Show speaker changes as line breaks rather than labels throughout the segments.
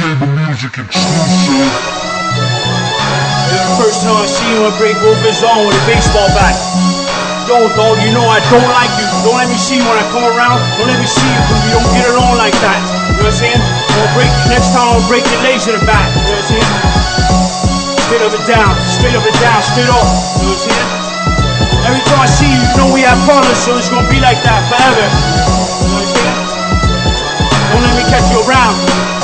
Chamber Music exclusive.
The first time I see you, I break over his arm with a baseball bat. Yo, dog, you know I don't like you. Don't let me see you when I come around. Don't let me see you because we don't get along like that. You know what I'm saying? Next time I'll break your legs in the back. You know what I'm saying? Straight up and down, straight up and down, straight off. You know what I'm saying? Every time I see you, you know we have problems, so it's gonna be like that forever. You know what I'm saying? Don't let me catch you around.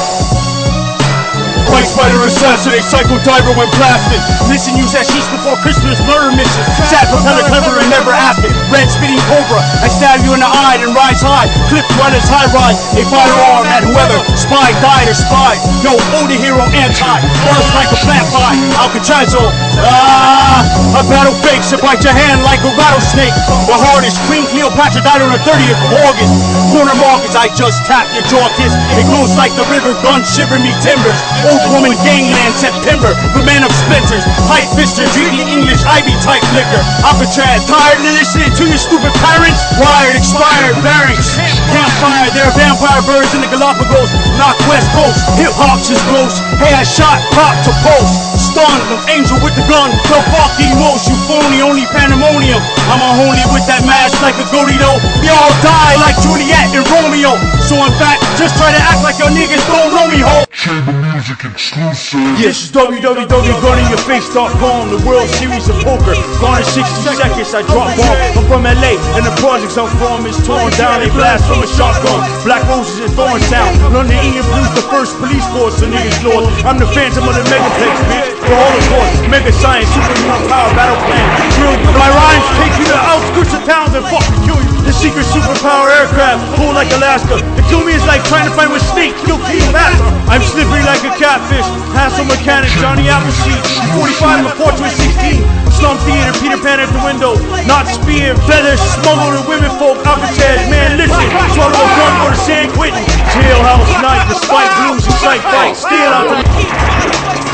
White spider assassinate, psycho diver when blasted. Listen, use that sheets before Christmas, murder mission. Sad propeller, clever and never asking. Red spitting cobra, I stab you in the eye and rise high. Clip runners, high rise, a firearm at whoever. Spy, died or spied. Yo, older hero, anti. Buzz like a plant pie, Alcatraz. A battle fake, so bite your hand like a rattlesnake. The hardest, Queen Cleopatra died on the 30th of August. Corner markets, I just tapped your jaw kiss. It glows like the river, guns shiver me timbers. Old woman gangland, September, the man of splinters. Hype fisters, drinking English, Ivy type liquor. Alcatraz, tired of listening to your stupid parents? Wired, expired, bearings. Campfire, there are vampire birds in the Galapagos. Knock West Coast, hip hop's is gross. Hey, I shot, pop to post. Stunned, an angel with the gun. The fucking most, you phony, only pandemonium. I'm a holy with that mask like a goatee though. We all die like Juliet and Romeo. So in fact, just try to act like your niggas don't know me, ho.
Chamber Music exclusive.
Yes, www.gunninyourface.com, the World Series of Poker. Gone in 60 seconds, I drop bomb. I'm from LA, and the projects I'm from is torn down. They blast from a shotgun. Black roses in Thorntown. London, England Blues, the first police force, the niggas lost. I'm the phantom of the megaplex, bitch. The Holocaust, mega science, superhuman power, battle plan. Drill, my rhymes take you to the outskirts of towns and fucking kill you. The secret superpower aircraft, cool like Alaska. To kill me is like trying to find a snake, kill Cleopatra. I'm slippery like a catfish, hassle mechanic, Johnny Appleseed. 45 of Fortress 16, slum theater, Peter Pan at the window. Not spear, feathers, smuggle to women folk, Alcatraz, man listen. Swallow a gun, go to San Quentin. Jailhouse night, despite blues and sight fight, steal out the